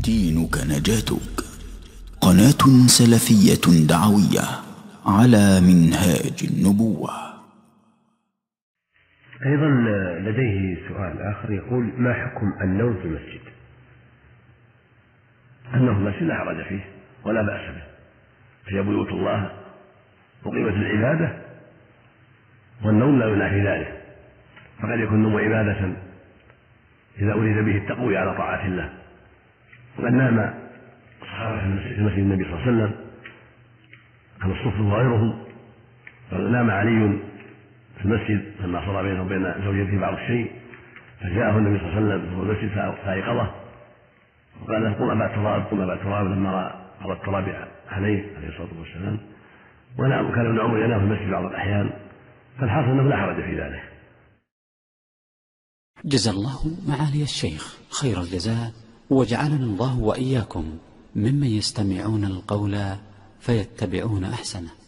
دينك نجاتك. قناة سلفية دعوية على منهاج النبوة. أيضا لديه سؤال آخر يقول: ما حكم النوم في المسجد؟ النوم في المسجد لا حرج فيه ولا بأس به، هي بيوت الله وقيمة العبادة، والنوم لا ينافي ذلك، فقد يكون النوم عبادة إذا أريد به التقوي على طاعة الله. وقد نام الصحابة في مسجد النبي صلى الله عليه وسلم كان الصف وغيرهم، نام علي في المسجد لما صار بينه وبين زوجته بعض الشيء، فجاءه النبي صلى الله عليه وسلم في المسجد فأيقظه وقال له: قم أبا تراب، قم أبا تراب، لما رأى التراب عليه الصلاة والسلام. وكان ابن عمر ينام في المسجد بعض الأحيان، فالحاصل أنه لا حرج في ذلك. جزا الله معالي الشيخ خير الجزاء، وجعلنا الله وإياكم ممن يستمعون القول فيتبعون أحسنه.